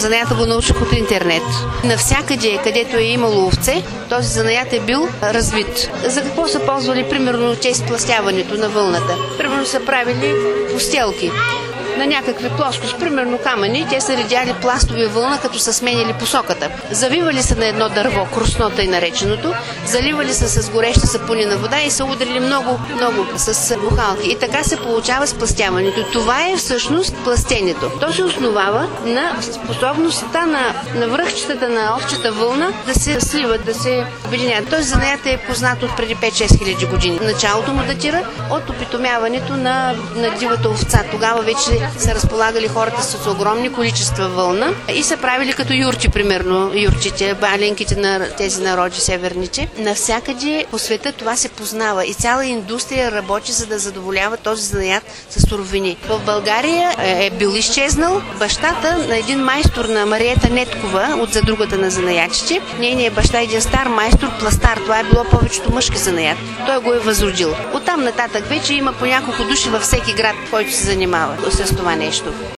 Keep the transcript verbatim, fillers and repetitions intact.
занаята го научих от интернет. Навсякъде, където е имало овце, този занаят е бил развит. За какво са ползвали, примерно, те изпластяването на вълната? Примерно са правили постелки на някакви плоскости, примерно камъни, те са редяли пластови вълна, като са сменили посоката. Завивали се на едно дърво, кроснота и нареченото, заливали се с гореща сапунена вода и са ударили много, много с бухалки. И така се получава спластяването. Това е всъщност пластенето. То се основава на способността на, на връхчетата на овчета вълна да се сливат, да се обединят. Този занаят е познат от преди пет-шест хиляди години. Началото му датира от опитомяването на, на дивата овца. Тогава вече са разполагали хората с огромни количества вълна и са правили като юрчи, примерно, юрчите, баленките на тези народи северните. Навсякъде по света това се познава и цяла индустрия работи, за да задоволява този занаят с суровини. В България е бил изчезнал бащата на един майстор на Мариета Неткова от задругата на занаячите. Нейният баща е един стар майстор, пластар. Това е било повечето мъжки занаят. Той го е възродил. Оттам нататък вече има по няколко души във всеки град, който се занимава с това нещо.